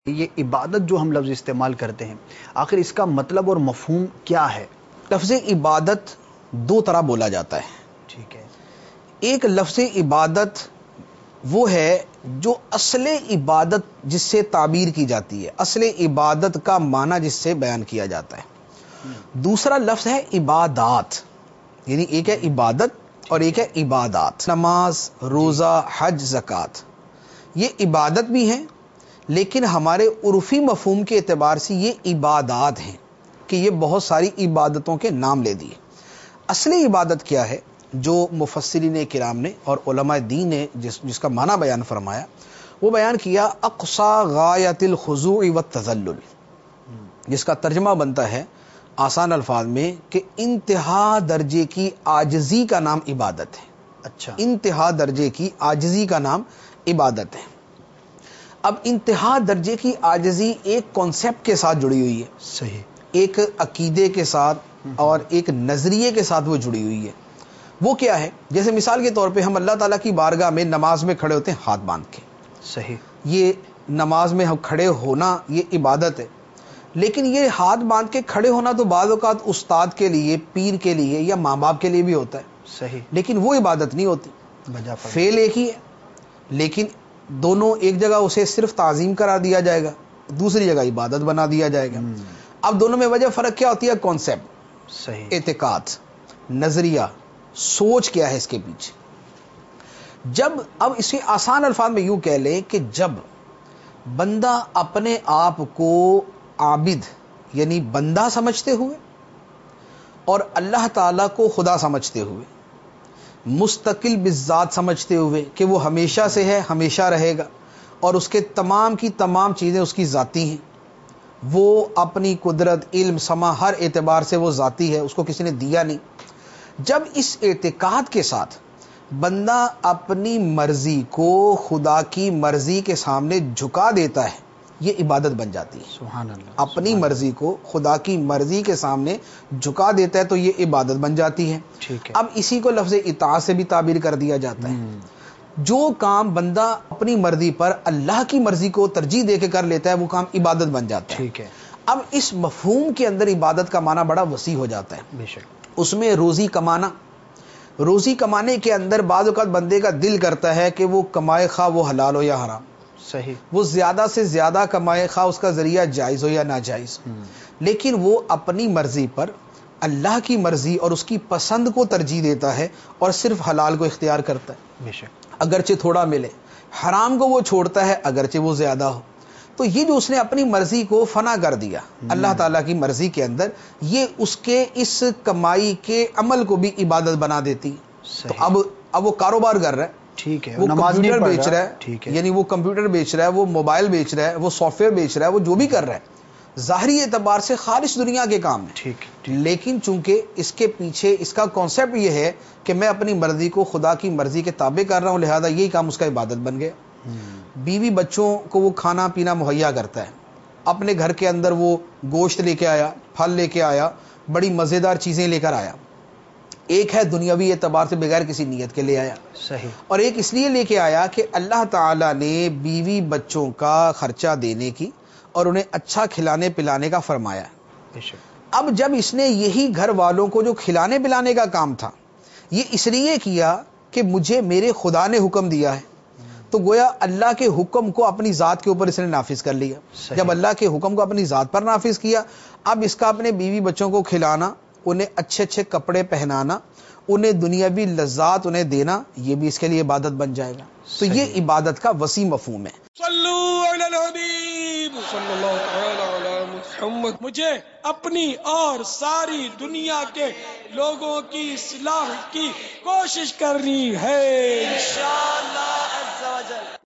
یہ عبادت جو ہم لفظ استعمال کرتے ہیں آخر اس کا مطلب اور مفہوم کیا ہے؟ لفظ عبادت دو طرح بولا جاتا ہے. ٹھیک ہے. ایک لفظ عبادت وہ ہے جو اصل عبادت جس سے تعبیر کی جاتی ہے، اصل عبادت کا معنی جس سے بیان کیا جاتا ہے. دوسرا لفظ ہے عبادات، یعنی ایک ہے عبادت اور ایک ہے عبادات. نماز، روزہ، حج، زکوٰۃ یہ عبادت بھی ہیں، لیکن ہمارے عرفی مفہوم کے اعتبار سے یہ عبادات ہیں کہ یہ بہت ساری عبادتوں کے نام لے دیے. اصلی عبادت کیا ہے جو مفسرین کرام نے اور علماء دین نے جس کا معنی بیان فرمایا، وہ بیان کیا اقصی غایت الخضوع والتذلل، جس کا ترجمہ بنتا ہے آسان الفاظ میں کہ انتہا درجے کی عاجزی کا نام عبادت ہے. اچھا. انتہا درجے کی عاجزی کا نام عبادت ہے. اب انتہا درجے کی عاجزی ایک کانسیپٹ کے ساتھ جڑی ہوئی ہے، صحیح، ایک عقیدے کے ساتھ اور ایک نظریے کے ساتھ وہ جڑی ہوئی ہے. وہ کیا ہے؟ جیسے مثال کے طور پہ ہم اللہ تعالیٰ کی بارگاہ میں نماز میں کھڑے ہوتے ہیں ہاتھ باندھ کے. صحیح. یہ نماز میں ہم کھڑے ہونا یہ عبادت ہے، لیکن یہ ہاتھ باندھ کے کھڑے ہونا تو بعض اوقات استاد کے لیے، پیر کے لیے یا ماں باپ کے لیے بھی ہوتا ہے. صحیح. لیکن وہ عبادت نہیں ہوتی. بجا فرمایا. فعل ایک ہی ہے، لیکن دونوں ایک جگہ اسے صرف تعظیم قرار دیا جائے گا، دوسری جگہ عبادت بنا دیا جائے گا. اب دونوں میں وجہ فرق کیا ہوتی ہے؟ کانسیپٹ، صحیح، اعتقاد، نظریہ، سوچ کیا ہے اس کے پیچھے. اب اسے آسان الفاظ میں یوں کہہ لیں کہ جب بندہ اپنے آپ کو عابد یعنی بندہ سمجھتے ہوئے اور اللہ تعالیٰ کو خدا سمجھتے ہوئے، مستقل بالذات سمجھتے ہوئے کہ وہ ہمیشہ سے ہے، ہمیشہ رہے گا اور اس کے تمام کی تمام چیزیں اس کی ذاتی ہیں، وہ اپنی قدرت، علم، سماع ہر اعتبار سے وہ ذاتی ہے، اس کو کسی نے دیا نہیں. جب اس اعتقاد کے ساتھ بندہ اپنی مرضی کو خدا کی مرضی کے سامنے جھکا دیتا ہے، یہ عبادت بن جاتی ہے. سبحان اللہ. اپنی مرضی کو خدا کی مرضی کے سامنے جھکا دیتا ہے تو یہ عبادت بن جاتی ہے. ٹھیک ہے. اب اسی کو لفظ اطاعت سے بھی تعبیر کر دیا جاتا ہے. جو کام بندہ اپنی مرضی پر اللہ کی مرضی کو ترجیح دے کے کر لیتا ہے وہ کام عبادت بن جاتا ہے. ٹھیک ہے. اب اس مفہوم کے اندر عبادت کا معنی بڑا وسیع ہو جاتا ہے. بے شک. اس میں روزی کمانا، روزی کمانے کے اندر بعض اوقات بندے کا دل کرتا ہے کہ وہ کمائے خواہ وہ حلال ہو یا حرام، صحیح، وہ زیادہ سے زیادہ کمائے خواہ اس کا ذریعہ جائز ہو یا ناجائز، لیکن وہ اپنی مرضی پر اللہ کی مرضی اور اس کی پسند کو ترجیح دیتا ہے اور صرف حلال کو اختیار کرتا ہے، بے شک، اگرچہ تھوڑا ملے. حرام کو وہ چھوڑتا ہے اگرچہ وہ زیادہ ہو. تو یہ جو اس نے اپنی مرضی کو فنا کر دیا اللہ تعالیٰ کی مرضی کے اندر، یہ اس کے اس کمائی کے عمل کو بھی عبادت بنا دیتی. تو اب وہ کاروبار کر رہا ہے، ٹھیک ہے، وہ کمپیوٹر بیچ رہا ہے، ٹھیک ہے، یعنی وہ کمپیوٹر بیچ رہا ہے، وہ موبائل بیچ رہا ہے، وہ سافٹ ویئر بیچ رہا ہے، وہ جو بھی کر رہا ہے ظاہری اعتبار سے خالص دنیا کے کام ہے. ٹھیک. لیکن چونکہ اس کے پیچھے اس کا کانسیپٹ یہ ہے کہ میں اپنی مرضی کو خدا کی مرضی کے تابع کر رہا ہوں، لہذا یہی کام اس کا عبادت بن گیا. بیوی بچوں کو وہ کھانا پینا مہیا کرتا ہے، اپنے گھر کے اندر وہ گوشت لے کے آیا، پھل لے کے آیا، بڑی مزیدار چیزیں لے کر آیا. ایک ہے دنیاوی اعتبار سے بغیر کسی نیت کے لے آیا، صحیح، اور اور ایک اس لیے لے کے آیا کہ اللہ تعالیٰ نے بیوی بچوں کا خرچہ دینے کی اور انہیں اچھا کھلانے پلانے کا فرمایا. بے شک. اب جب اس نے یہی گھر والوں کو جو کھلانے پلانے کا کام تھا یہ اس لیے کیا کہ مجھے میرے خدا نے حکم دیا ہے، تو گویا اللہ کے حکم کو اپنی ذات کے اوپر اس نے نافذ کر لیا. جب اللہ کے حکم کو اپنی ذات پر نافذ کیا، اب اس کا اپنے بیوی بچوں کو کھلانا، انہیں اچھے اچھے کپڑے پہنانا، انہیں دنیاوی لذات انہیں دینا، یہ بھی اس کے لیے عبادت بن جائے گا. تو یہ عبادت کا وسیع مفہوم ہے. صلو علی الحبیب صلی اللہ تعالی علی محمد. مجھے اپنی اور ساری دنیا کے لوگوں کی اصلاح کی کوشش کرنی ہے انشاءاللہ عز و جل.